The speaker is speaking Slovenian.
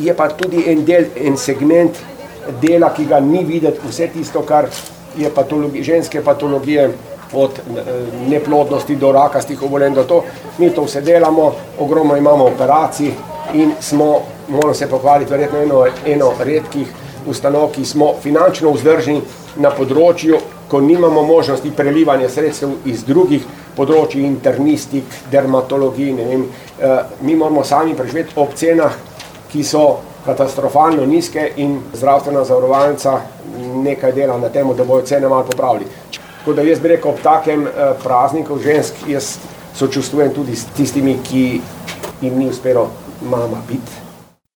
je pa tudi en segment dela, ki ga ni videti, vse tisto, kar je ženske patologije, od neplodnosti do rakastih obolenj do to. Mi to vse delamo, ogromno imamo operacij in moram se pohvaliti, verjetno eno redkih ustanov, ki smo finančno vzdržni na področju, ko nimamo možnosti prelivanja sredstev iz drugih področij, internistik, dermatologij, ne vem. Mi moramo sami preživeti ob cenah, ki so katastrofalno nizke in zdravstvena zavarovalnica nekaj dela na temu, da bojo cene malo popravili. Tako da jaz bi rekel, ob takem prazniku žensk, jaz sočustvujem tudi s tistimi, ki jim ni uspelo mama biti.